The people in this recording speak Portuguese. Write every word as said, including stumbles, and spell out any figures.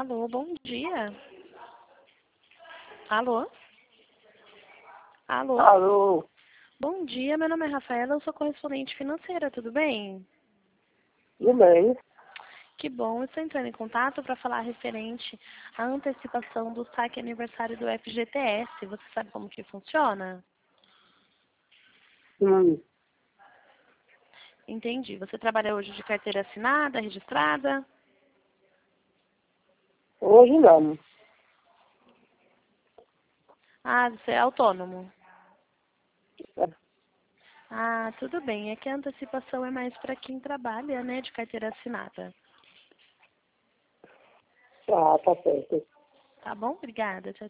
Alô, bom dia. Alô? Alô? Alô, Bom dia, meu nome é Rafaela, eu sou correspondente financeira, tudo bem? tudo bem? Que bom, eu estou entrando em contato para falar referente à antecipação do saque aniversário do F G T S. Você sabe como que funciona? Hum, Entendi. Você trabalha hoje de carteira assinada, registrada? hoje não. Ah, você é autônomo. É, Ah, tudo bem. É que a antecipação é mais para quem trabalha, né, de carteira assinada. Tá, tá certo. Tá bom? Obrigada. Tchau,